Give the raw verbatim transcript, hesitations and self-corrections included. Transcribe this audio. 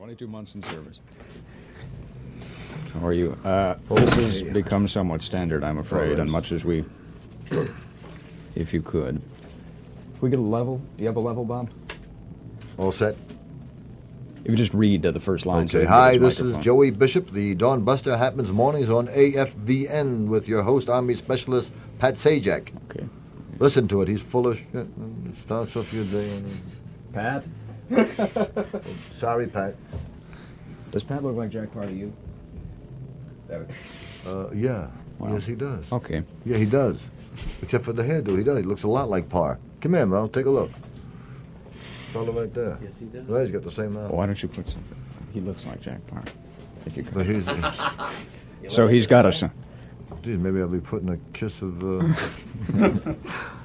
twenty-two months in service. How are you? Uh, this has become somewhat standard, I'm afraid, and much as we... If you could. If we get a level? Do you have a level, Bob? All set. If you just read uh, the first line. Okay, so hi, this microphone. is Joey Bishop. The Dawn Buster happens mornings on A F V N with your host, Army Specialist Pat Sajak. Okay. Listen to it. He's full of shit. It starts off your day. Pat? Sorry, Pat. Does Pat look like Jack Parr to you? Uh, yeah. Wow. Yes, he does. Okay. Yeah, he does. Except for the hairdo, he does. He looks a lot like Parr. Come here, Mel. Take a look. Fellow right there. Yes, he does. Well, he's got the same mouth. Well, why don't you put something? He looks like Jack Parr. If you could. But he's... So he's got a son. Geez, maybe I'll be putting a kiss of... Uh...